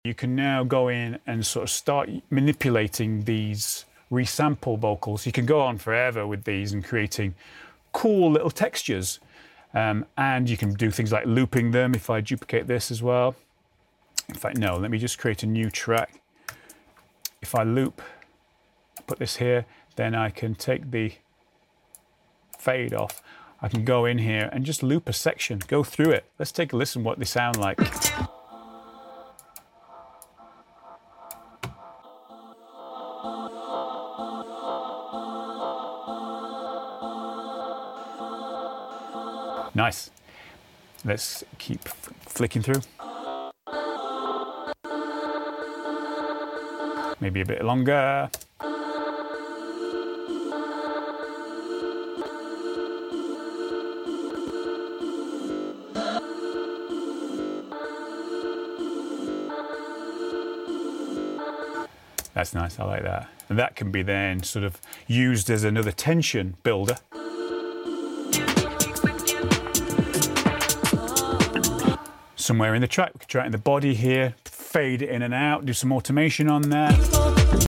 You can now go in and sort of start manipulating these resample vocals. You can go on forever with these and creating cool little textures. And you can do things like looping them. If I duplicate this as well. In fact, no, let me just create a new track. If I loop, put this here, then I can take the fade off. I can go in here and just loop a section, go through it. Let's take a listen what they sound like. Nice. Let's keep flicking through. Maybe a bit longer. That's nice, I like that. And that can be then sort of used as another tension builder. Somewhere in the track, we could try it in the body here, fade it in and out, do some automation on that.